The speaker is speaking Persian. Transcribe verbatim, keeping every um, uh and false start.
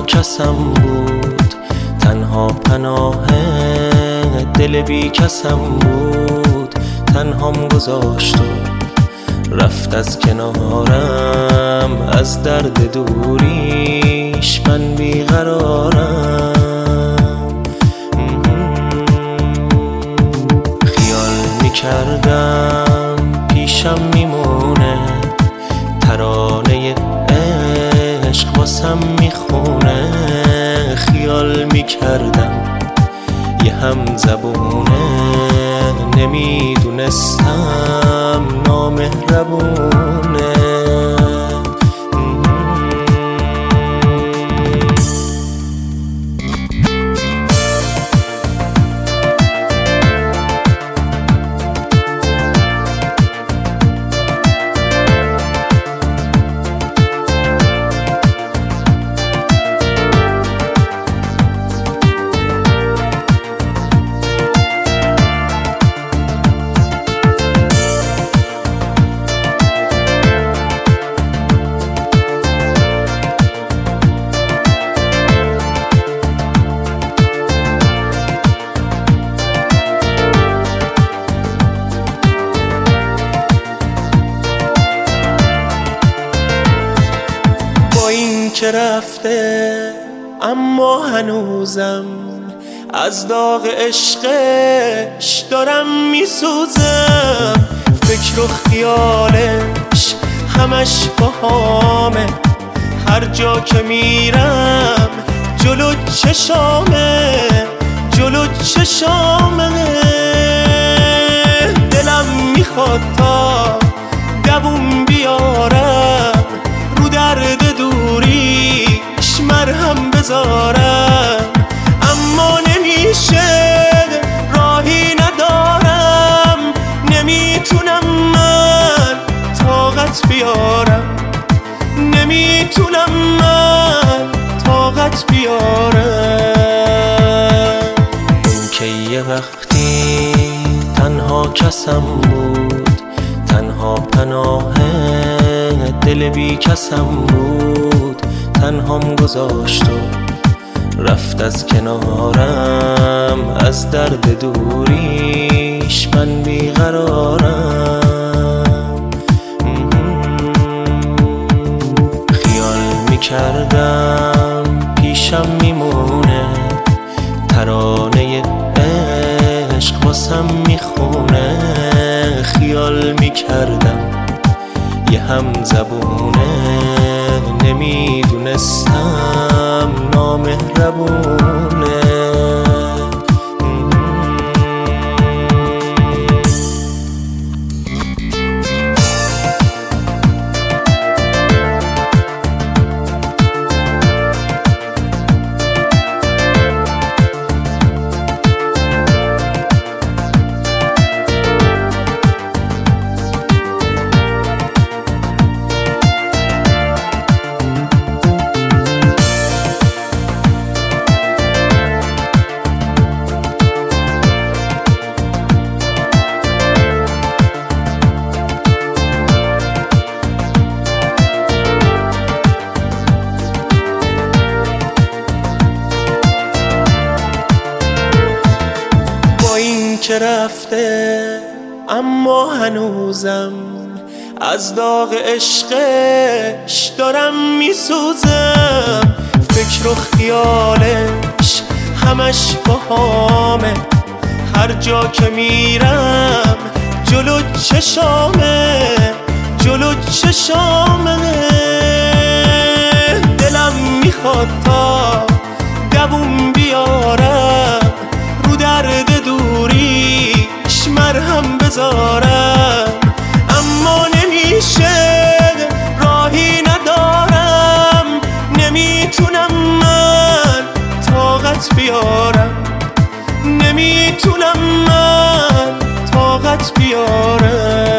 کسم بود، تنها پناه دل بی کسم بود. تنهام گذاشت و رفت از کنارم، از درد دوریش من بیقرارم. خیال میکردم پیشم میمونه، ترانه عشق واسم میخونه. خیال میکردم یه هم زبونه، نمیدونستم نامهربونه. که رفته اما هنوزم از داغ عشقش دارم میسوزم. فکر و خیالش همش باهامه، هر جا که میرم جلو چشامه، جلو چشامه. دلم میخواد تا دووم بیارم، رو درد دوریش مرهم بذارم. اما نمیشه، راهی ندارم، نمیتونم من طاقت بیارم، نمیتونم من طاقت بیارم. اون که یه وقتی تنها کسم بود، تنها پناه دل بی کسم بود. تنهام گذاشت و رفت از کنارم، از درد دوریش من بیقرارم. خیال میکردم پیشم میمونه، ترانه عشق واسم میخونه. خیال میکردم یه هم زبونه، نمیدونستم نامهربونه. که رفته اما هنوزم از داغ عشقش دارم میسوزم. فکر و خیالش همش باهامه، هر جا که میرم جلو چشامه، جلو چشامه. دلم میخواد تا دووم بیارم، رو درد دوریش مرهم بذارم. اما نمیشه، راهی ندارم، نمیتونم من طاقت بیارم، نمیتونم من طاقت بیارم.